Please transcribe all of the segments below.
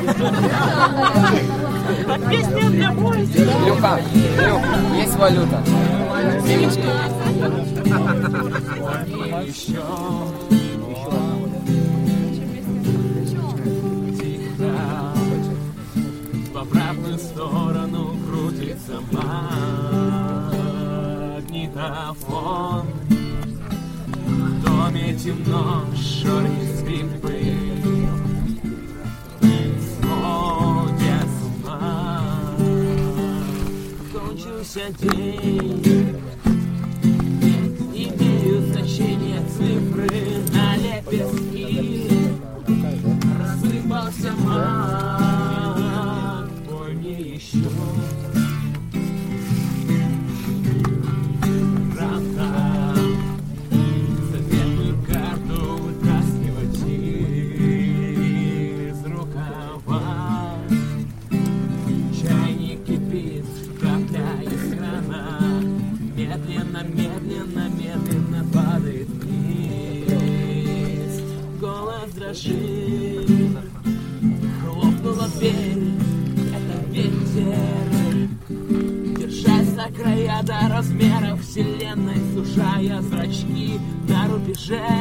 Песня для поезда. Люка, есть валюта. Семечки. Еще тихо в обратную сторону крутится магнитофон. В доме темно, шорит скрипы, сходят с ума. Кончился день, имеют значение цифры на лепестки. Рассыпался маг, пой мне еще. Правда, заветную карту вытаскивать из рукава. Чайник кипит, капля из крана. Медленно, медленно, медленно падает вниз. Голос дрожит, хлопнула дверь. Это ветер, держась за края до размеров вселенной, сужая зрачки на рубеже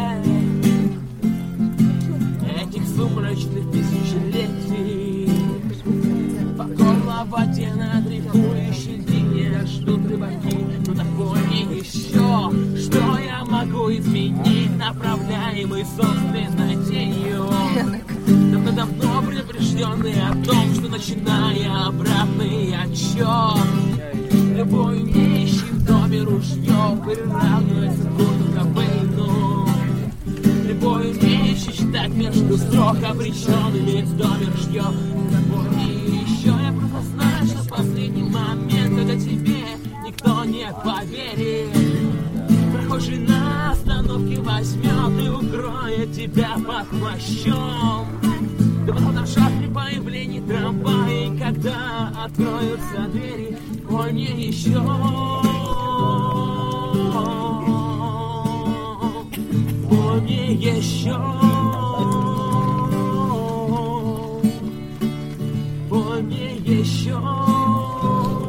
этих сумрачных тысячелетий. По горло в воде на дрейфующей линии ждут рыбаки. Ну такое еще, что я могу изменить, направляемый собственной тенью. Давно предупрежденный о том, что начиная обратный отчет, любой умеющий в доме ружье приравнивается к Курту Кобейну. Любой умеющий читать между строк обреченными в доме ружье. Напомни еще, я просто знаю, что в последний момент, когда тебе никто не поверит, прохожий на остановке возьмет и укроет тебя под плащом. Да вот там шаг при появлении трамвая, и когда откроются двери, пой мне еще. Пой мне еще. Пой мне еще.